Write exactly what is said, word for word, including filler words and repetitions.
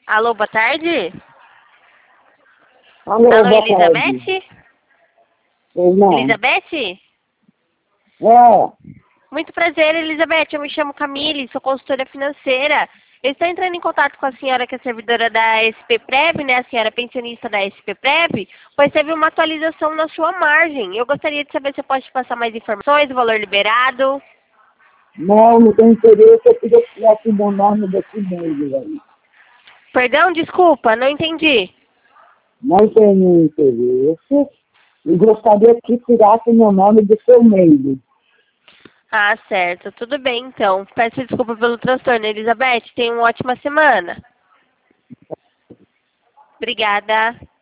Alô, boa tarde? Alô, Alô, boa tarde. Elizabeth? Irmã. Elizabeth? É, Muito prazer, Elizabeth. Eu me chamo Camille, sou consultora financeira. Eu estou entrando em contato com a senhora que é servidora da S P Prev, né? A senhora pensionista da S P Prev, pois teve uma atualização na sua margem. Eu gostaria de saber se eu posso te passar mais informações, o valor liberado. não, não tem interesse, eu queria tirar aqui meu nome desse meio aí. Perdão, desculpa, não entendi. Não tenho interesse e gostaria que tirasse meu nome do seu meio. Ah, certo. Tudo bem, então. Peço desculpa pelo transtorno, Elizabeth. Tenha uma ótima semana. Obrigada.